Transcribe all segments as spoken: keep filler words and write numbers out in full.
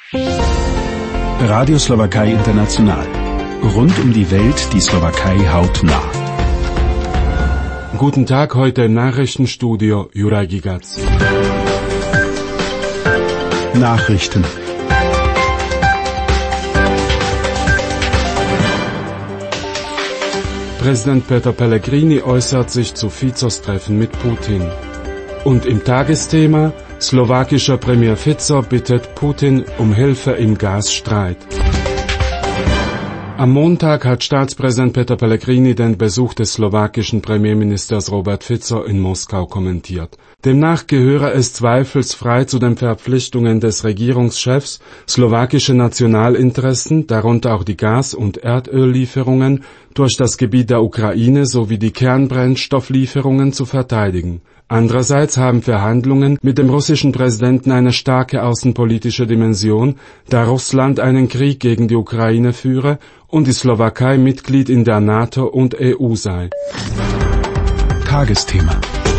Radio Slowakei International. Rund um die Welt die Slowakei hautnah. Guten Tag, heute im Nachrichtenstudio Juraj Gigac. Nachrichten. Präsident Peter Pellegrini äußert sich zu Ficos Treffen mit Putin. Und im Tagesthema, slowakischer Premier Fico bittet Putin um Hilfe im Gasstreit. Am Montag hat Staatspräsident Peter Pellegrini den Besuch des slowakischen Premierministers Robert Fico in Moskau kommentiert. Demnach gehöre es zweifelsfrei zu den Verpflichtungen des Regierungschefs, slowakische Nationalinteressen, darunter auch die Gas- und Erdöllieferungen, durch das Gebiet der Ukraine sowie die Kernbrennstofflieferungen zu verteidigen. Andererseits haben Verhandlungen mit dem russischen Präsidenten eine starke außenpolitische Dimension, da Russland einen Krieg gegen die Ukraine führe und die Slowakei Mitglied in der NATO und E U sei. Tagesthema.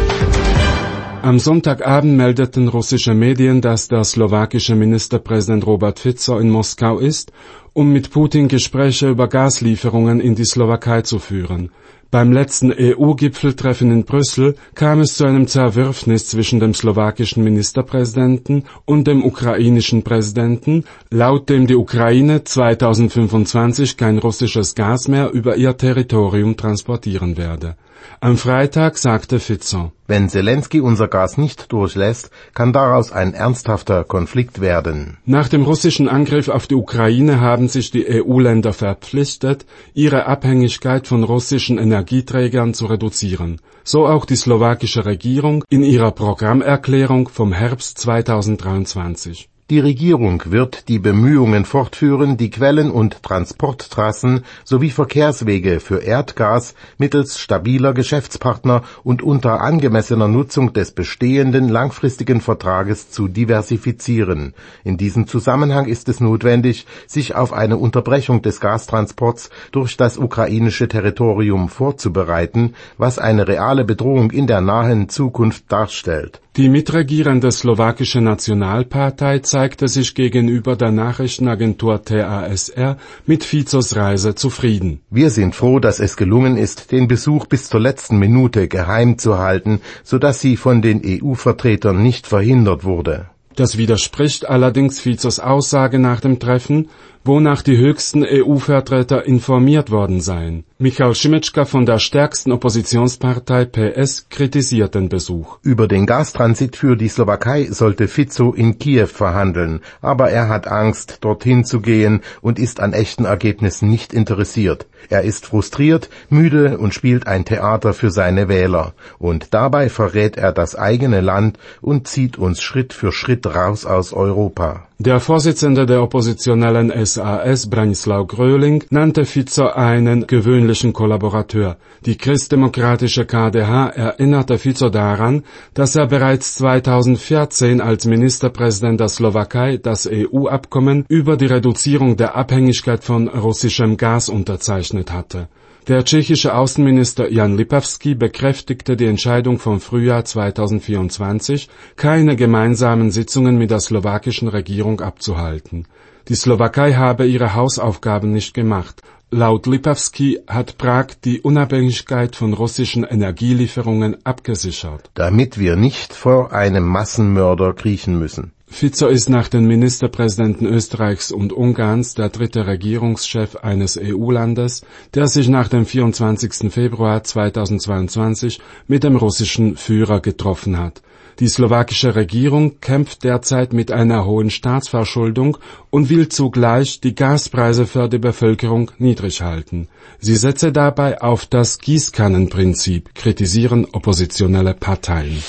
Am Sonntagabend meldeten russische Medien, dass der slowakische Ministerpräsident Robert Fico in Moskau ist, um mit Putin Gespräche über Gaslieferungen in die Slowakei zu führen. Beim letzten E U-Gipfeltreffen in Brüssel kam es zu einem Zerwürfnis zwischen dem slowakischen Ministerpräsidenten und dem ukrainischen Präsidenten, laut dem die Ukraine zweitausendfünfundzwanzig kein russisches Gas mehr über ihr Territorium transportieren werde. Am Freitag sagte Fico: Wenn Zelensky unser Gas nicht durchlässt, kann daraus ein ernsthafter Konflikt werden. Nach dem russischen Angriff auf die Ukraine haben sich die E U-Länder verpflichtet, ihre Abhängigkeit von russischen Energieträgern zu reduzieren. So auch die slowakische Regierung in ihrer Programmerklärung vom Herbst zweitausenddreiundzwanzig. Die Regierung wird die Bemühungen fortführen, die Quellen und Transporttrassen sowie Verkehrswege für Erdgas mittels stabiler Geschäftspartner und unter angemessener Nutzung des bestehenden langfristigen Vertrages zu diversifizieren. In diesem Zusammenhang ist es notwendig, sich auf eine Unterbrechung des Gastransports durch das ukrainische Territorium vorzubereiten, was eine reale Bedrohung in der nahen Zukunft darstellt. Die mitregierende slowakische Nationalpartei zeigte sich gegenüber der Nachrichtenagentur T A S R mit Ficos Reise zufrieden. Wir sind froh, dass es gelungen ist, den Besuch bis zur letzten Minute geheim zu halten, sodass sie von den E U-Vertretern nicht verhindert wurde. Das widerspricht allerdings Ficos Aussage nach dem Treffen, wonach die höchsten E U-Vertreter informiert worden seien. Michal Šimečka von der stärksten Oppositionspartei P S kritisiert den Besuch. Über den Gastransit für die Slowakei sollte Fico in Kiew verhandeln, aber er hat Angst, dorthin zu gehen und ist an echten Ergebnissen nicht interessiert. Er ist frustriert, müde und spielt ein Theater für seine Wähler. Und dabei verrät er das eigene Land und zieht uns Schritt für Schritt raus aus Europa. Der Vorsitzende der oppositionellen S A S, Branislav Gröling, nannte Fico einen gewöhnlichen Kollaborateur. Die christdemokratische K D H erinnerte Fico daran, dass er bereits zweitausendvierzehn als Ministerpräsident der Slowakei das E U-Abkommen über die Reduzierung der Abhängigkeit von russischem Gas unterzeichnet hatte. Der tschechische Außenminister Jan Lipavský bekräftigte die Entscheidung vom Frühjahr zweitausendvierundzwanzig, keine gemeinsamen Sitzungen mit der slowakischen Regierung abzuhalten. Die Slowakei habe ihre Hausaufgaben nicht gemacht. Laut Lipavský hat Prag die Unabhängigkeit von russischen Energielieferungen abgesichert. Damit wir nicht vor einem Massenmörder kriechen müssen. Fico ist nach den Ministerpräsidenten Österreichs und Ungarns der dritte Regierungschef eines E U-Landes, der sich nach dem vierundzwanzigsten Februar zweitausendzweiundzwanzig mit dem russischen Führer getroffen hat. Die slowakische Regierung kämpft derzeit mit einer hohen Staatsverschuldung und will zugleich die Gaspreise für die Bevölkerung niedrig halten. Sie setze dabei auf das Gießkannenprinzip, kritisieren oppositionelle Parteien.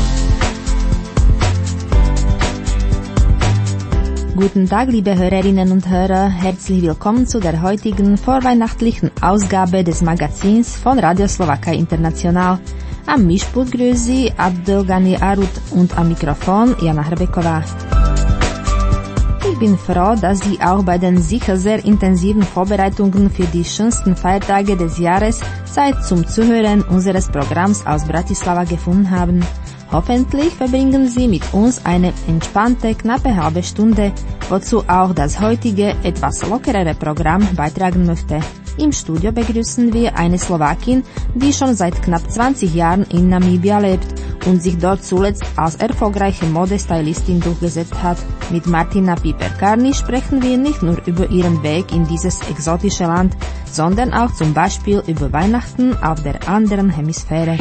Guten Tag, liebe Hörerinnen und Hörer, herzlich willkommen zu der heutigen vorweihnachtlichen Ausgabe des Magazins von Radio Slowakei International. Am Mischpult grüßt Sie Abdelghani Arut und am Mikrofon Jana Hrbeková. Ich bin froh, dass Sie auch bei den sicher sehr intensiven Vorbereitungen für die schönsten Feiertage des Jahres Zeit zum Zuhören unseres Programms aus Bratislava gefunden haben. Hoffentlich verbringen Sie mit uns eine entspannte, knappe halbe Stunde, wozu auch das heutige, etwas lockerere Programm beitragen möchte. Im Studio begrüßen wir eine Slowakin, die schon seit knapp zwanzig Jahren in Namibia lebt und sich dort zuletzt als erfolgreiche Modestylistin durchgesetzt hat. Mit Martina Piper-Karni sprechen wir nicht nur über ihren Weg in dieses exotische Land, sondern auch zum Beispiel über Weihnachten auf der anderen Hemisphäre.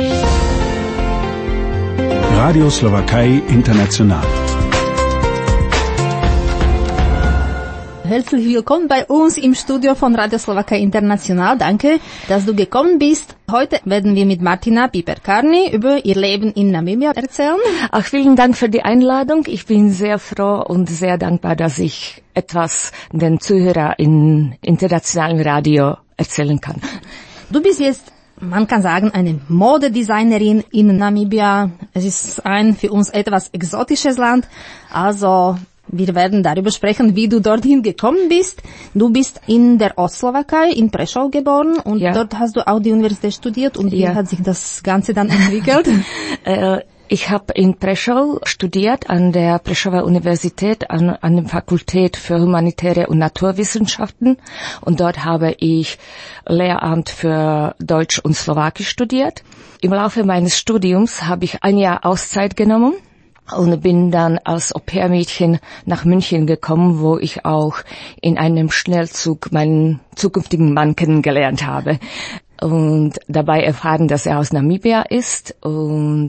Radio Slowakei International. Herzlich willkommen bei uns im Studio von Radio Slowakei International. Danke, dass du gekommen bist. Heute werden wir mit Martina Piper-Karni über ihr Leben in Namibia erzählen. Ach, vielen Dank für die Einladung. Ich bin sehr froh und sehr dankbar, dass ich etwas den Zuhörern in internationalem Radio erzählen kann. Du bist jetzt, man kann sagen, eine Modedesignerin in Namibia. Es ist ein für uns etwas exotisches Land. Also wir werden darüber sprechen, wie du dorthin gekommen bist. Du bist in der Ostslowakei, in Prešov geboren und ja. Dort hast du auch die Universität studiert. Und wie ja. hat sich das Ganze dann entwickelt? äh, ich habe in Prešov studiert, an der Prešower Universität, an, an der Fakultät für Humanitäre und Naturwissenschaften. Und dort habe ich Lehramt für Deutsch und Slowakisch studiert. Im Laufe meines Studiums habe ich ein Jahr Auszeit genommen und bin dann als Au-pair-Mädchen nach München gekommen, wo ich auch in einem Schnellzug meinen zukünftigen Mann kennengelernt habe. Und dabei erfahren, dass er aus Namibia ist. Und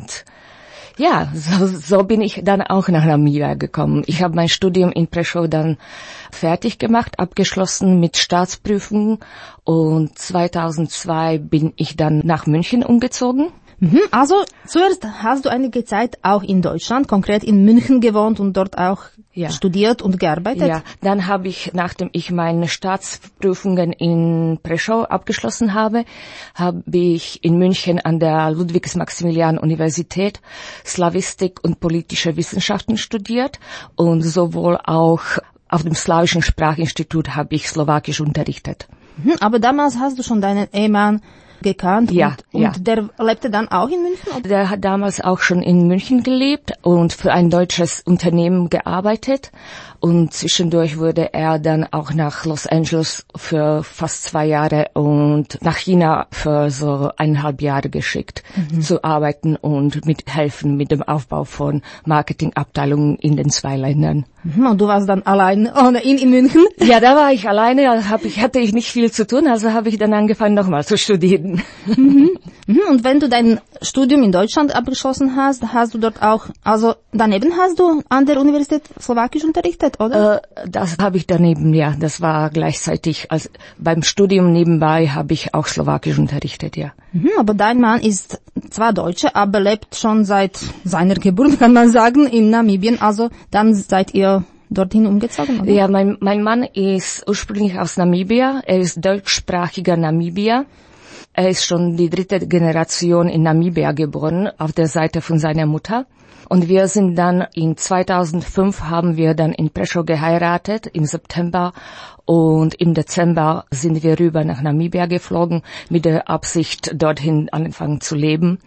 ja, so, so bin ich dann auch nach Namibia gekommen. Ich habe mein Studium in Prešov dann fertig gemacht, abgeschlossen mit Staatsprüfung. Und zweitausendzwei bin ich dann nach München umgezogen. Also zuerst hast du einige Zeit auch in Deutschland, konkret in München gewohnt und dort auch ja. studiert und gearbeitet? Ja, dann habe ich, nachdem ich meine Staatsprüfungen in Prešov abgeschlossen habe, habe ich in München an der Ludwigs-Maximilian-Universität Slawistik und politische Wissenschaften studiert und sowohl auch auf dem Slawischen Sprachinstitut habe ich Slowakisch unterrichtet. Aber damals hast du schon deinen Ehemann gekannt ja, und, ja. und der lebte dann auch in München? Oder? Der hat damals auch schon in München gelebt und für ein deutsches Unternehmen gearbeitet und zwischendurch wurde er dann auch nach Los Angeles für fast zwei Jahre und nach China für so eineinhalb Jahre geschickt, mhm. zu arbeiten und mithelfen mit dem Aufbau von Marketingabteilungen in den zwei Ländern. Und du warst dann allein ohne ihn in München? Ja, da war ich alleine, hab ich, hatte ich nicht viel zu tun, also habe ich dann angefangen nochmal zu studieren. Mhm. Und wenn du dein Studium in Deutschland abgeschlossen hast, hast du dort auch, also daneben hast du an der Universität Slowakisch unterrichtet, oder? Äh, das habe ich daneben, ja, das war gleichzeitig, also beim Studium nebenbei habe ich auch Slowakisch unterrichtet, ja. Mhm, aber dein Mann ist zwar Deutscher, aber lebt schon seit seiner Geburt, kann man sagen, in Namibien, also dann seid ihr dorthin umgezogen, oder? Ja, mein, mein Mann ist ursprünglich aus Namibia, er ist deutschsprachiger Namibier. Er ist schon die dritte Generation in Namibia geboren, auf der Seite von seiner Mutter. Und wir sind dann in zweitausendfünf haben wir dann in Prešov geheiratet, im September. Und im Dezember sind wir rüber nach Namibia geflogen, mit der Absicht, dorthin anfangen zu leben.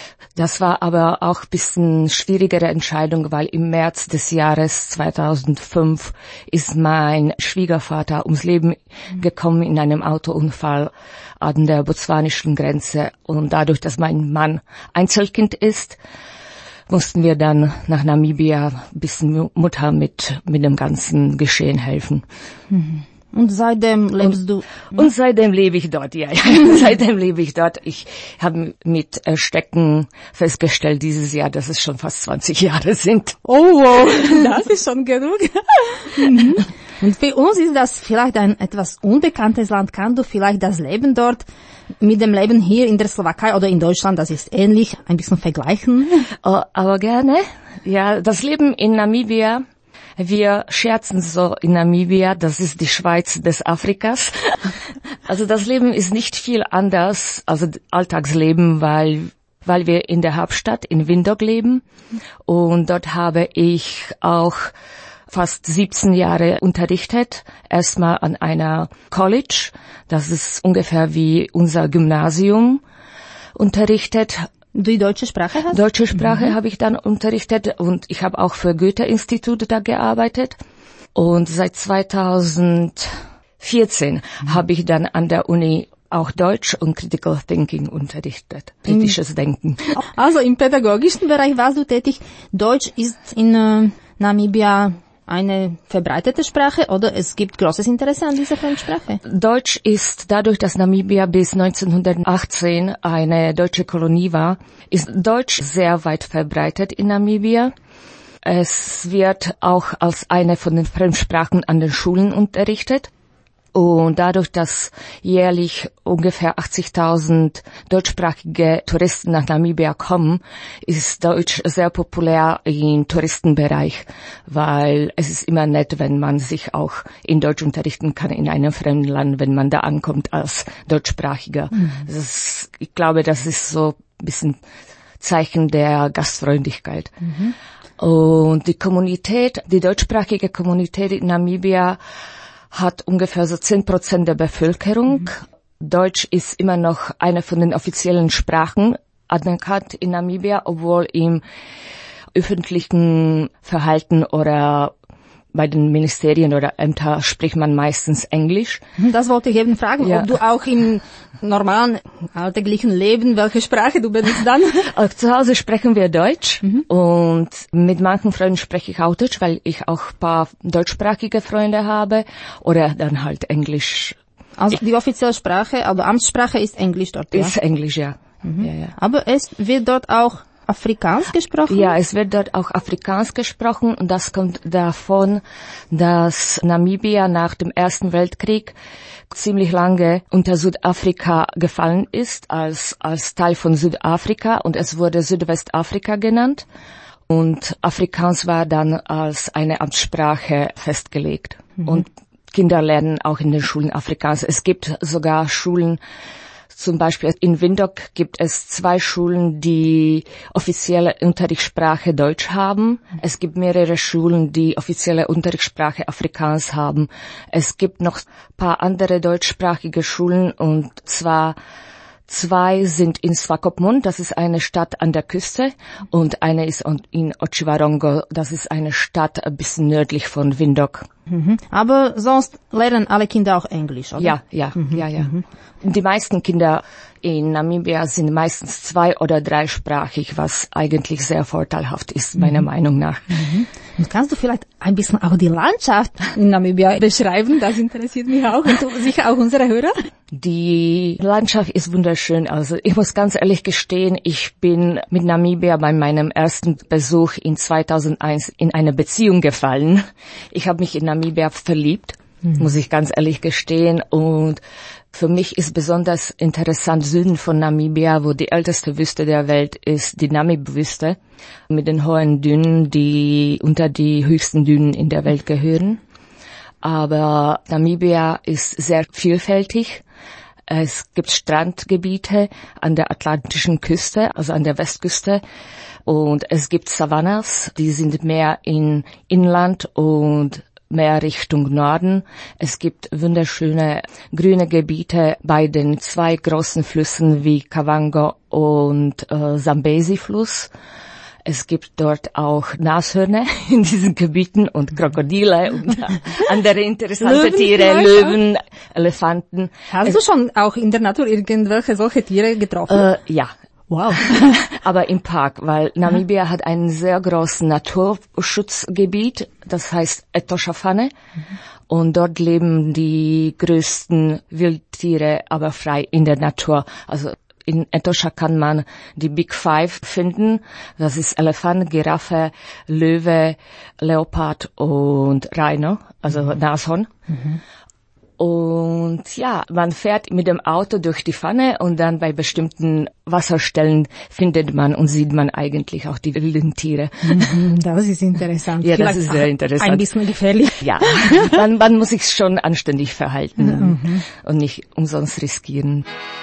Das war aber auch ein bisschen schwierigere Entscheidung, weil im März des Jahres zweitausendfünf ist mein Schwiegervater ums Leben gekommen in einem Autounfall an der botswanischen Grenze. Und dadurch, dass mein Mann Einzelkind ist, mussten wir dann nach Namibia ein bisschen Mutter mit, mit dem ganzen Geschehen helfen. Mhm. Und seitdem lebst du? Und seitdem lebe ich dort, ja. ja. Seitdem lebe ich dort. Ich habe mit Stecken festgestellt dieses Jahr, dass es schon fast zwanzig Jahre sind. Oh, wow. Das ist schon genug. Mhm. Und für uns ist das vielleicht ein etwas unbekanntes Land. Kannst du vielleicht das Leben dort mit dem Leben hier in der Slowakei oder in Deutschland, das ist ähnlich, ein bisschen vergleichen? Oh, aber gerne. Ja, das Leben in Namibia, wir scherzen so in Namibia, das ist die Schweiz des Afrikas. Also das Leben ist nicht viel anders, also Alltagsleben, weil weil wir in der Hauptstadt in Windhoek leben und dort habe ich auch fast siebzehn Jahre unterrichtet, erstmal an einer College, das ist ungefähr wie unser Gymnasium, unterrichtet. Die deutsche Sprache hast? Deutsche Sprache mhm. habe ich dann unterrichtet und ich habe auch für Goethe-Institut da gearbeitet. Und seit zweitausendvierzehn mhm. habe ich dann an der Uni auch Deutsch und Critical Thinking unterrichtet, kritisches Denken. Also im pädagogischen Bereich warst du tätig. Deutsch ist in äh, Namibia eine verbreitete Sprache oder es gibt großes Interesse an dieser Fremdsprache? Deutsch ist dadurch, dass Namibia bis neunzehnhundertachtzehn eine deutsche Kolonie war, ist Deutsch sehr weit verbreitet in Namibia. Es wird auch als eine von den Fremdsprachen an den Schulen unterrichtet. Und dadurch, dass jährlich ungefähr achtzigtausend deutschsprachige Touristen nach Namibia kommen, ist Deutsch sehr populär im Touristenbereich, weil es ist immer nett, wenn man sich auch in Deutsch unterrichten kann in einem fremden Land, wenn man da ankommt als Deutschsprachiger. Mhm. Das ist, ich glaube, das ist so ein bisschen Zeichen der Gastfreundlichkeit. Mhm. Und die Kommunität, die deutschsprachige Kommunität in Namibia hat ungefähr so zehn Prozent der Bevölkerung. Mhm. Deutsch ist immer noch eine von den offiziellen Sprachen anerkannt in Namibia, obwohl im öffentlichen Verhalten oder bei den Ministerien oder Ämtern spricht man meistens Englisch. Das wollte ich eben fragen, ja. Ob du auch im normalen, alltäglichen Leben, welche Sprache du benutzt dann? Also zu Hause sprechen wir Deutsch mhm. und mit manchen Freunden spreche ich auch Deutsch, weil ich auch ein paar deutschsprachige Freunde habe oder dann halt Englisch. Also die offizielle Sprache, also Amtssprache ist Englisch dort, ja? Ist Englisch, ja. Mhm. ja, ja. Aber es wird dort auch Afrikaans gesprochen? Ja, es wird dort auch Afrikaans gesprochen und das kommt davon, dass Namibia nach dem Ersten Weltkrieg ziemlich lange unter Südafrika gefallen ist, als, als Teil von Südafrika und es wurde Südwestafrika genannt und Afrikaans war dann als eine Amtssprache festgelegt. Mhm. Und Kinder lernen auch in den Schulen Afrikaans. Es gibt sogar Schulen, zum Beispiel in Windhoek gibt es zwei Schulen, die offizielle Unterrichtssprache Deutsch haben. Es gibt mehrere Schulen, die offizielle Unterrichtssprache Afrikaans haben. Es gibt noch ein paar andere deutschsprachige Schulen und zwar zwei sind in Swakopmund, das ist eine Stadt an der Küste, und eine ist in Otjiwarongo, das ist eine Stadt ein bisschen nördlich von Windhoek. Mhm. Aber sonst lernen alle Kinder auch Englisch, oder? Ja, ja, mhm. ja, ja. Mhm. Die meisten Kinder in Namibia sind meistens zwei- oder dreisprachig, was eigentlich sehr vorteilhaft ist, mhm. meiner Meinung nach. Mhm. Und kannst du vielleicht ein bisschen auch die Landschaft in Namibia beschreiben? Das interessiert mich auch und sicher auch unsere Hörer. Die Landschaft ist wunderschön. Also ich muss ganz ehrlich gestehen, ich bin mit Namibia bei meinem ersten Besuch in zweitausendeins in eine Beziehung gefallen. Ich habe mich in Namibia verliebt, mhm. muss ich ganz ehrlich gestehen. Und für mich ist besonders interessant Süden von Namibia, wo die älteste Wüste der Welt ist, die Namib-Wüste, mit den hohen Dünen, die unter die höchsten Dünen in der Welt gehören. Aber Namibia ist sehr vielfältig. Es gibt Strandgebiete an der atlantischen Küste, also an der Westküste. Und es gibt Savannas, die sind mehr in Inland und mehr Richtung Norden. Es gibt wunderschöne grüne Gebiete bei den zwei großen Flüssen wie Kavango und äh, Zambezi-Fluss. Es gibt dort auch Nashörner in diesen Gebieten und Krokodile und andere interessante Löwen Tiere, Löwen, auch? Elefanten. Hast es, du schon auch in der Natur irgendwelche solche Tiere getroffen? Äh, ja. Wow. Aber im Park, weil Namibia hat einen sehr großen Naturschutzgebiet, das heißt Etoshafane. Mhm. Und dort leben die größten Wildtiere, aber frei in der Natur. Also in Etosha kann man die Big Five finden. Das ist Elefant, Giraffe, Löwe, Leopard und Rhino, also mhm. Nashorn. Mhm. Und ja, man fährt mit dem Auto durch die Pfanne und dann bei bestimmten Wasserstellen findet man und sieht man eigentlich auch die wilden Tiere. Das ist interessant. Ja, Vielleicht das ist sehr interessant. Ein bisschen gefährlich. Ja, man, man muss sich schon anständig verhalten mhm. und nicht umsonst riskieren.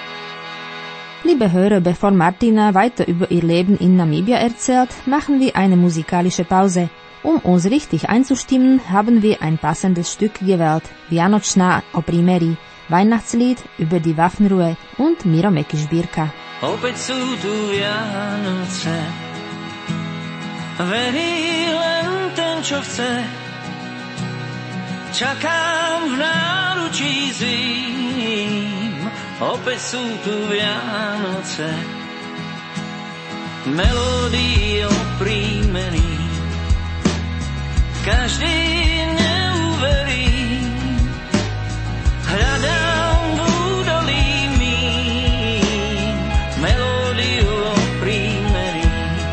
Liebe Hörer, bevor Martina weiter über ihr Leben in Namibia erzählt, machen wir eine musikalische Pause. Um uns richtig einzustimmen, haben wir ein passendes Stück gewählt. Vianočna o primeri, Weihnachtslied über die Waffenruhe und Miro Mekiš Birka. opäť sú tu Vianoce. Verí len ten, čo chce, čakám v náručí zím, opäť sú tu Vianoce. Melódie oprímený, každý neuverí, hľadám v údolí mým Melódiu oprímený.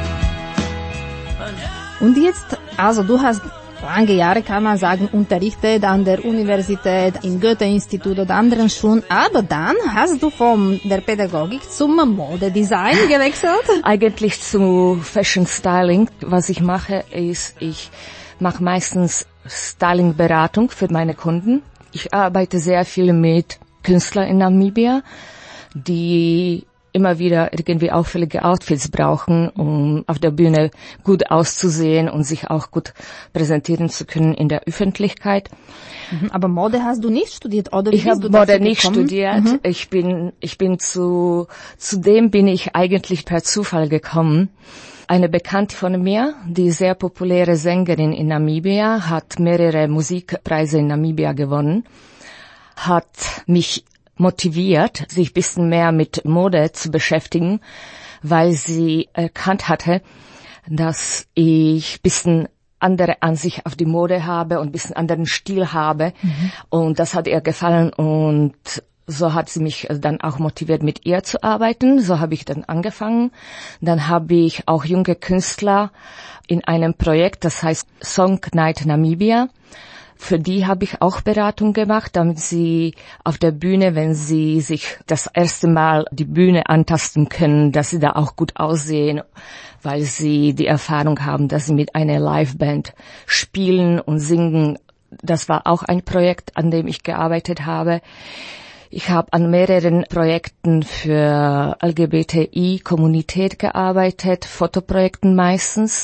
Und jetzt, also du hast lange Jahre, kann man sagen, unterrichtet an der Universität, im Goethe-Institut oder anderen Schulen, aber dann hast du von der Pädagogik zum Modedesign gewechselt? Eigentlich zu Fashion Styling. Was ich mache, ist, ich mache meistens Styling-Beratung für meine Kunden. Ich arbeite sehr viel mit Künstlern in Namibia, die immer wieder irgendwie auffällige Outfits brauchen, um auf der Bühne gut auszusehen und sich auch gut präsentieren zu können in der Öffentlichkeit. Aber Mode hast du nicht studiert, oder? Ich habe Mode nicht studiert. Mhm. Ich bin, ich bin zu, zu dem bin ich eigentlich per Zufall gekommen. Eine Bekannte von mir, die sehr populäre Sängerin in Namibia, hat mehrere Musikpreise in Namibia gewonnen, hat mich motiviert, sich ein bisschen mehr mit Mode zu beschäftigen, weil sie erkannt hatte, dass ich ein bisschen andere Ansicht auf die Mode habe und ein bisschen anderen Stil habe. Mhm. Und das hat ihr gefallen und so hat sie mich dann auch motiviert, mit ihr zu arbeiten. So habe ich dann angefangen. Dann habe ich auch junge Künstler in einem Projekt, das heißt Song Night Namibia. Für die habe ich auch Beratung gemacht, damit sie auf der Bühne, wenn sie sich das erste Mal die Bühne antasten können, dass sie da auch gut aussehen, weil sie die Erfahrung haben, dass sie mit einer Liveband spielen und singen. Das war auch ein Projekt, an dem ich gearbeitet habe. Ich habe an mehreren Projekten für L G B T I-Kommunität gearbeitet, Fotoprojekten meistens.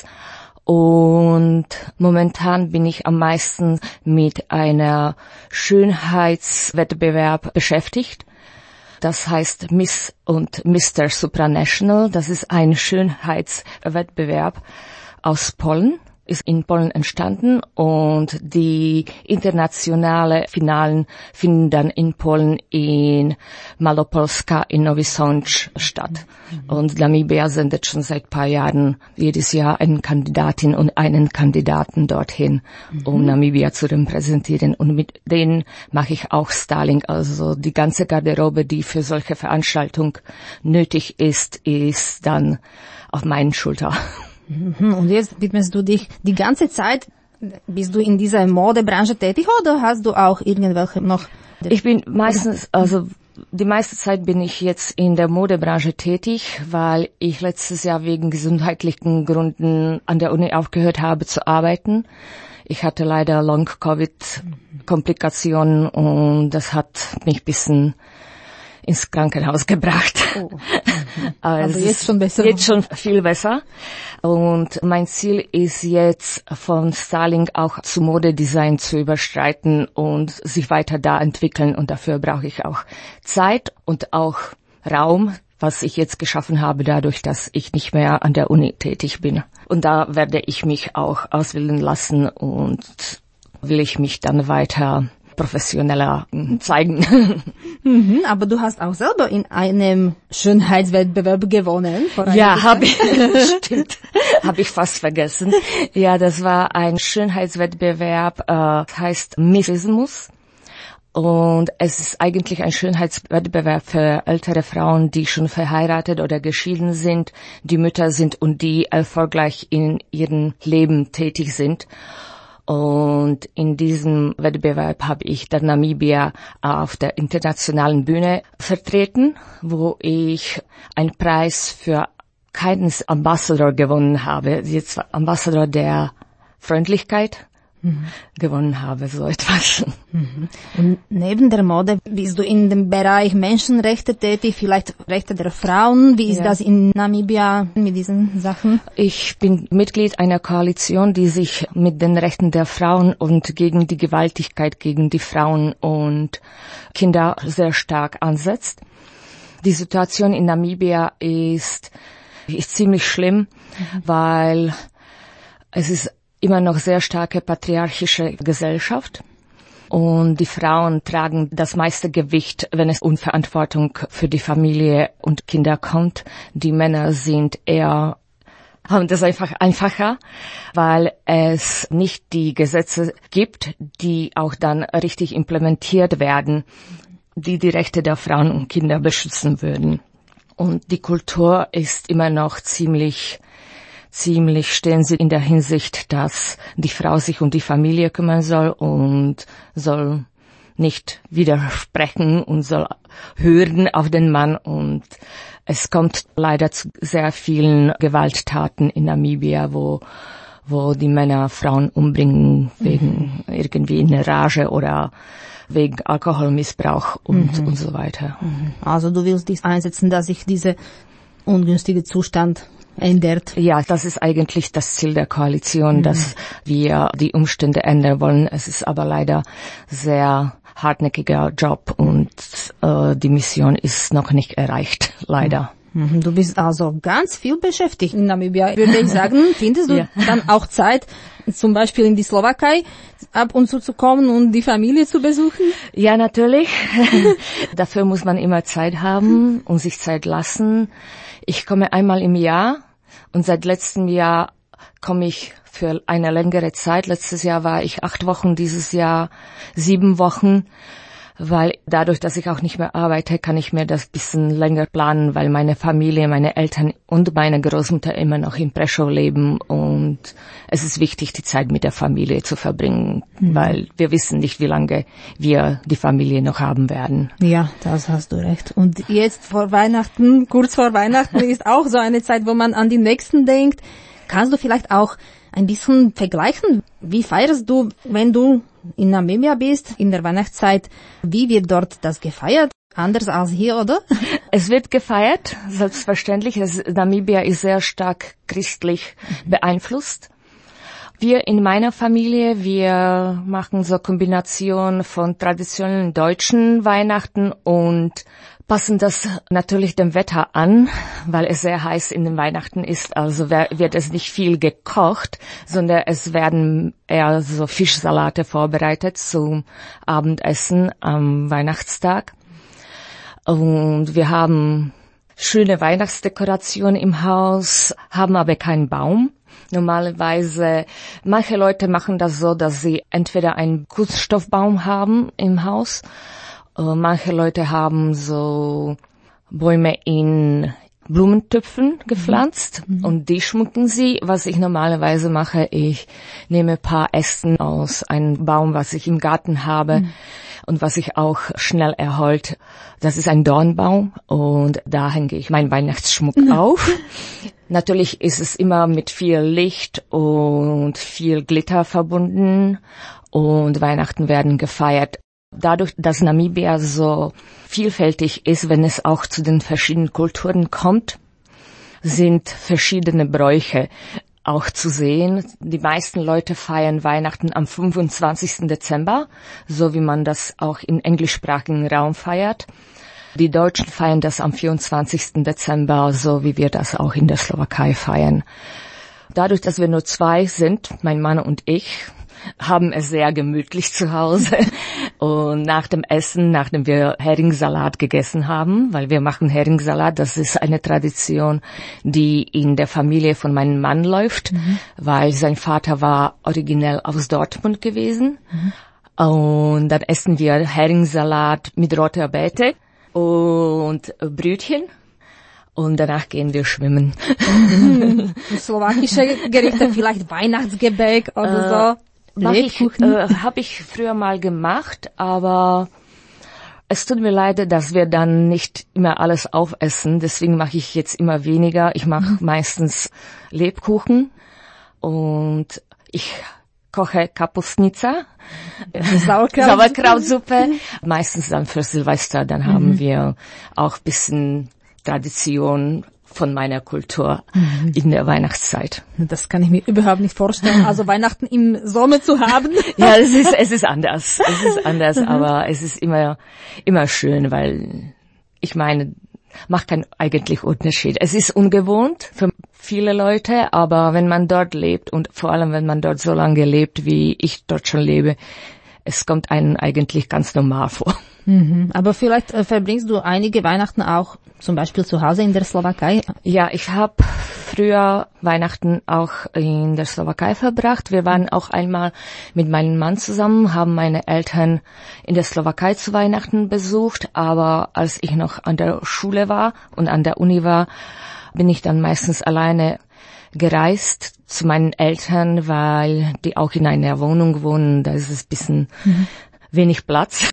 Und momentan bin ich am meisten mit einer Schönheitswettbewerb beschäftigt. Das heißt Miss und Mister Supranational. Das ist ein Schönheitswettbewerb aus Polen. Ist in Polen entstanden und die internationale Finalen finden dann in Polen in Malopolska in Nowy Sącz statt. Mhm. Und Namibia sendet schon seit ein paar Jahren jedes Jahr eine Kandidatin und einen Kandidaten dorthin, mhm. um Namibia zu repräsentieren. Und mit denen mache ich auch Styling. Also die ganze Garderobe, die für solche Veranstaltungen nötig ist, ist dann auf meinen Schultern. Und jetzt widmest du dich die ganze Zeit, bist du in dieser Modebranche tätig oder hast du auch irgendwelche noch? Ich bin meistens, also die meiste Zeit bin ich jetzt in der Modebranche tätig, weil ich letztes Jahr wegen gesundheitlichen Gründen an der Uni aufgehört habe zu arbeiten. Ich hatte leider Long-Covid-Komplikationen und das hat mich ein bisschen ins Krankenhaus gebracht. Oh. Also aber jetzt schon besser. Jetzt schon viel besser. Und mein Ziel ist jetzt, von Styling auch zu Modedesign zu überschreiten und sich weiter da entwickeln. Und dafür brauche ich auch Zeit und auch Raum, was ich jetzt geschaffen habe, dadurch, dass ich nicht mehr an der Uni tätig bin. Und da werde ich mich auch ausbilden lassen und will ich mich dann weiter professioneller zeigen. Mhm, aber du hast auch selber in einem Schönheitswettbewerb gewonnen. Ja, habe ich, stimmt, habe ich fast vergessen. Ja, das war ein Schönheitswettbewerb, äh, heißt Missismus. Und es ist eigentlich ein Schönheitswettbewerb für ältere Frauen, die schon verheiratet oder geschieden sind, die Mütter sind und die erfolgreich in ihrem Leben tätig sind. Und in diesem Wettbewerb habe ich dann Namibia auf der internationalen Bühne vertreten, wo ich einen Preis für Kindness Ambassador gewonnen habe. Jetzt Ambassador der Freundlichkeit mhm. gewonnen habe, so etwas. Mhm. Und neben der Mode bist du in dem Bereich Menschenrechte tätig, vielleicht Rechte der Frauen. Wie ist ja. das in Namibia mit diesen Sachen? Ich bin Mitglied einer Koalition, die sich mit den Rechten der Frauen und gegen die Gewaltigkeit gegen die Frauen und Kinder sehr stark ansetzt. Die Situation in Namibia ist, ist ziemlich schlimm, mhm. weil es ist immer noch sehr starke patriarchische Gesellschaft. Und die Frauen tragen das meiste Gewicht, wenn es um Verantwortung für die Familie und Kinder kommt. Die Männer sind eher, haben das einfach einfacher, weil es nicht die Gesetze gibt, die auch dann richtig implementiert werden, die die Rechte der Frauen und Kinder beschützen würden. Und die Kultur ist immer noch ziemlich Ziemlich stehen sie in der Hinsicht, dass die Frau sich um die Familie kümmern soll und soll nicht widersprechen und soll hören auf den Mann. Und es kommt leider zu sehr vielen Gewalttaten in Namibia, wo wo die Männer Frauen umbringen wegen mhm. irgendwie in der Rage oder wegen Alkoholmissbrauch und, mhm. und so weiter. Also du willst dies einsetzen, dass sich dieser ungünstige Zustand ändert. Ja, das ist eigentlich das Ziel der Koalition, mhm. dass wir die Umstände ändern wollen. Es ist aber leider sehr hartnäckiger Job und äh, die Mission ist noch nicht erreicht, leider. Mhm. Du bist also ganz viel beschäftigt in Namibia, würde ich sagen. Findest du ja. dann auch Zeit, zum Beispiel in die Slowakei ab und zu zu kommen und die Familie zu besuchen? Ja, natürlich. Dafür muss man immer Zeit haben und sich Zeit lassen. Ich komme einmal im Jahr und seit letztem Jahr komme ich für eine längere Zeit. Letztes Jahr war ich acht Wochen, dieses Jahr sieben Wochen, weil dadurch, dass ich auch nicht mehr arbeite, kann ich mir das bisschen länger planen, weil meine Familie, meine Eltern und meine Großmutter immer noch in Prešov leben und es ist wichtig, die Zeit mit der Familie zu verbringen, mhm. weil wir wissen nicht, wie lange wir die Familie noch haben werden. Ja, das hast du recht. Und jetzt vor Weihnachten, kurz vor Weihnachten ist auch so eine Zeit, wo man an die Nächsten denkt. Kannst du vielleicht auch ein bisschen vergleichen? Wie feierst du, wenn du in Namibia bist, in der Weihnachtszeit? Wie wird dort das gefeiert? Anders als hier, oder? Es wird gefeiert, selbstverständlich. Es, Namibia ist sehr stark christlich beeinflusst. Wir in meiner Familie, wir machen so Kombination von traditionellen deutschen Weihnachten und passen das natürlich dem Wetter an, weil es sehr heiß in den Weihnachten ist. Also wird es nicht viel gekocht, sondern es werden eher so Fischsalate vorbereitet zum Abendessen am Weihnachtstag. Und wir haben schöne Weihnachtsdekoration im Haus, haben aber keinen Baum. Normalerweise, manche Leute machen das so, dass sie entweder einen Kunststoffbaum haben im Haus. Manche Leute haben so Bäume in Blumentöpfen gepflanzt mhm. und die schmücken sie. Was ich normalerweise mache, ich nehme ein paar Ästen aus einem Baum, was ich im Garten habe mhm. und was ich auch schnell erholt. Das ist ein Dornbaum und da hänge ich meinen Weihnachtsschmuck mhm. auf. Natürlich ist es immer mit viel Licht und viel Glitter verbunden und Weihnachten werden gefeiert. Dadurch, dass Namibia so vielfältig ist, wenn es auch zu den verschiedenen Kulturen kommt, sind verschiedene Bräuche auch zu sehen. Die meisten Leute feiern Weihnachten am fünfundzwanzigsten Dezember, so wie man das auch im englischsprachigen Raum feiert. Die Deutschen feiern das am vierundzwanzigsten Dezember, so wie wir das auch in der Slowakei feiern. Dadurch, dass wir nur zwei sind, mein Mann und ich, haben es sehr gemütlich zu Hause. Und nach dem Essen, nachdem wir Heringssalat gegessen haben, weil wir machen Heringssalat, das ist eine Tradition, die in der Familie von meinem Mann läuft, mhm. weil sein Vater war originell aus Dortmund gewesen. Mhm. Und dann essen wir Heringssalat mit roter Beete und Brötchen. Und danach gehen wir schwimmen. Mhm. Slowakische Gerichte, vielleicht Weihnachtsgebäck oder so. Mach ich, äh, habe ich früher mal gemacht, aber es tut mir leid, dass wir dann nicht immer alles aufessen. Deswegen mache ich jetzt immer weniger. Ich mache mhm. meistens Lebkuchen und ich koche Kapustnica, Sauerkraut Sauerkrautsuppe. Meistens dann für Silvester. Dann mhm. haben wir auch bisschen Tradition von meiner Kultur mhm. in der Weihnachtszeit. Das kann ich mir überhaupt nicht vorstellen. Also Weihnachten im Sommer zu haben. Ja, es ist, es ist anders. Es ist anders, mhm. aber es ist immer, immer schön, weil ich meine, macht keinen eigentlich Unterschied. Es ist ungewohnt für viele Leute, aber wenn man dort lebt und vor allem wenn man dort so lange lebt, wie ich dort schon lebe, es kommt einem eigentlich ganz normal vor. Mhm. Aber vielleicht äh, verbringst du einige Weihnachten auch zum Beispiel zu Hause in der Slowakei? Ja, ich habe früher Weihnachten auch in der Slowakei verbracht. Wir waren auch einmal mit meinem Mann zusammen, haben meine Eltern in der Slowakei zu Weihnachten besucht. Aber als ich noch an der Schule war und an der Uni war, bin ich dann meistens alleine gereist zu meinen Eltern, weil die auch in einer Wohnung wohnen. Da ist es ein bisschen mhm. wenig Platz.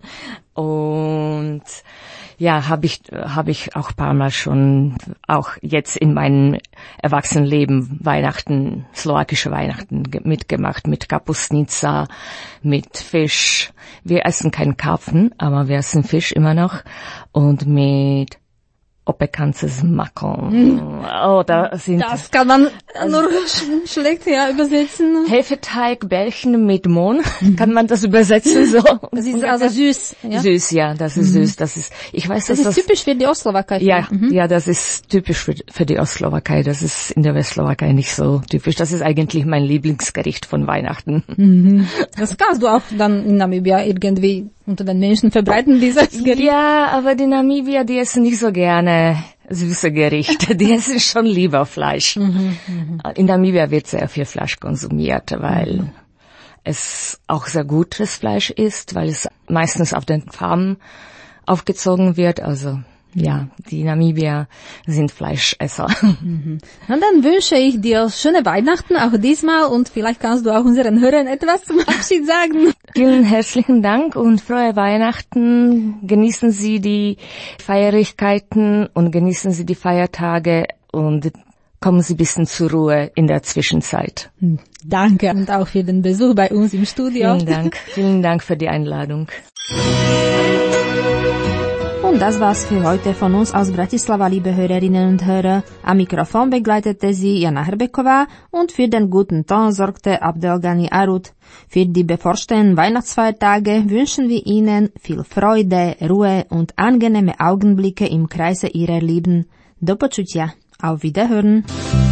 Und ja, habe ich habe ich auch ein paar Mal schon auch jetzt in meinem Erwachsenenleben Weihnachten, slowakische Weihnachten mitgemacht, mit Kapustnica, mit Fisch. Wir essen keinen Karpfen, aber wir essen Fisch immer noch und mit Opekance z makom. Mm. Oh, da sind das kann man nur sch- schlecht ja übersetzen. Hefeteigbällchen mit Mohn. Kann man das übersetzen so? Das ist also süß. Ja? Süß, ja, das ist mhm. süß. Das ist, ich weiß, das dass ist das typisch für die Ostslowakei. Ja, mhm. ja, das ist typisch für, für die Ostslowakei. Das ist in der Westslowakei nicht so typisch. Das ist eigentlich mein Lieblingsgericht von Weihnachten. Mhm. Das kannst du auch dann in Namibia irgendwie unter den Menschen verbreiten, dieses Gericht. Ja, aber die Namibier, die essen nicht so gerne süße Gerichte. Die essen schon lieber Fleisch. Mhm, mh. In Namibia wird sehr viel Fleisch konsumiert, weil mhm. es auch sehr gutes Fleisch ist, weil es meistens auf den Farmen aufgezogen wird. Also ja, die Namibier sind Fleischesser. Mhm. Na, dann wünsche ich dir schöne Weihnachten auch diesmal und vielleicht kannst du auch unseren Hörern etwas zum Abschied sagen. Vielen herzlichen Dank und frohe Weihnachten. Genießen Sie die Feierlichkeiten und genießen Sie die Feiertage und kommen Sie ein bisschen zur Ruhe in der Zwischenzeit. Danke und auch für den Besuch bei uns im Studio. Vielen Dank. Vielen Dank für die Einladung. Und das war's für heute von uns aus Bratislava, liebe Hörerinnen und Hörer. Am Mikrofon begleitete sie Jana Hrbeková und für den guten Ton sorgte Abdelgani Arut. Für die bevorstehenden Weihnachtsfeiertage wünschen wir Ihnen viel Freude, Ruhe und angenehme Augenblicke im Kreise Ihrer Lieben. Do počutia. Auf Wiederhören.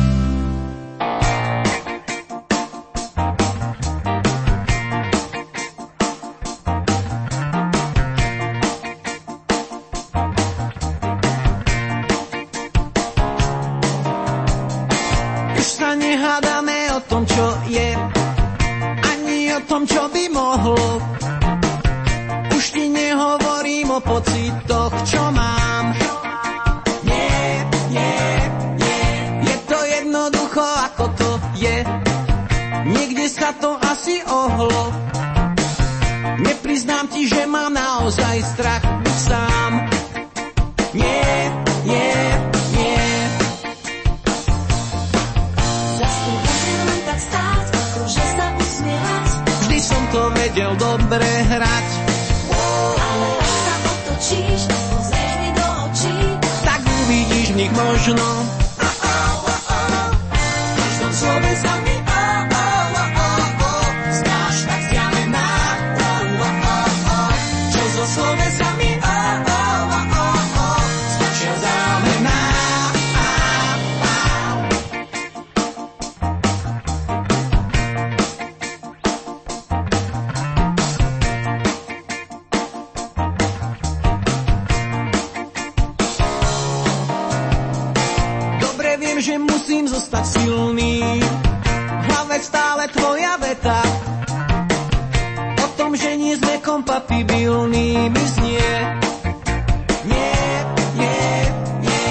Nehádame o tom, čo je, ani o tom, čo by mohlo. Už ti nehovorím o pocitoch, čo mám. Nie, nie, nie, je to jednoducho, ako to je. Niekde sa to asi ohlo. Nepriznám ti, že mám naozaj strach byť sám. Nie, nie, nie. Vždy som to vedel dobre hrať. Ale ak sa otočíš, pozrieš mi do očí, tak uvidíš v nich možno. Oh, oh, oh, oh. V každom slove sa mi oh, oh, oh, oh, oh. Zdáš tak vzdialená. Oh, oh, oh, oh. Čo zo slove sa mi oh, oh, oh, oh, oh. Stačia vzdialená. Že musím zostať silný, v hlave stále tvoja veta o tom, že nie sme kompatibilní, mi znie. Nie, nie, nie.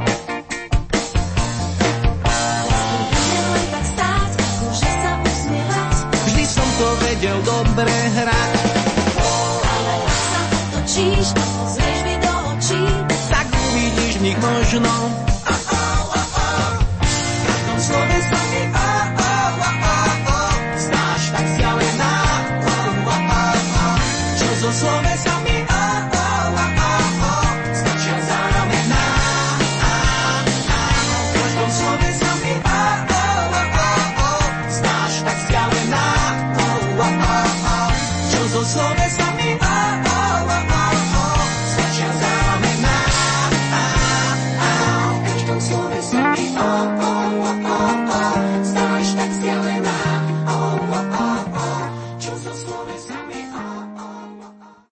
len tak stáť, môže sa usmievať. Vždy som to vedel dobre hrať. Ale ak sa otočíš, pozrieš mi do očí, tak uvidíš v nich možno. Slove sa mi oh, oh, oh, oh, oh. Zdáš tak vzdialená. Oh, oh, oh, oh. Čo zo slove